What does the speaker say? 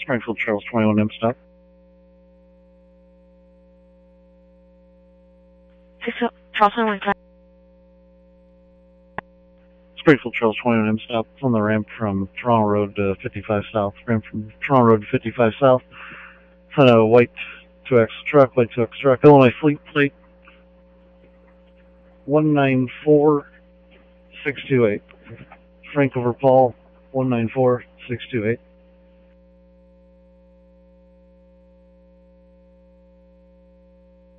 Springfield Charles 21M stop. Charles 21 Springfield Charles 21M stop. It's on the ramp from Toronto Road to 55 South. Ramp from Toronto Road to 55 South. It's on a white 2X truck, Illinois Fleet Plate 194628. Frank over Paul 194628.